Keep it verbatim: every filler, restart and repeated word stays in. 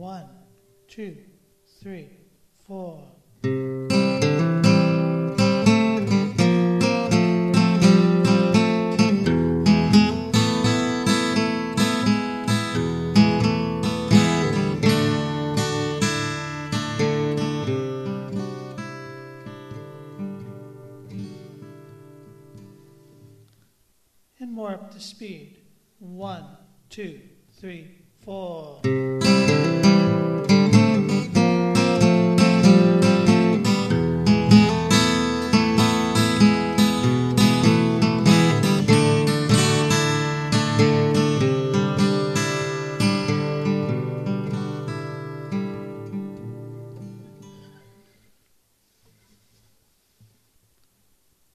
One, two, three, four. And more up to speed. One, two, three, four.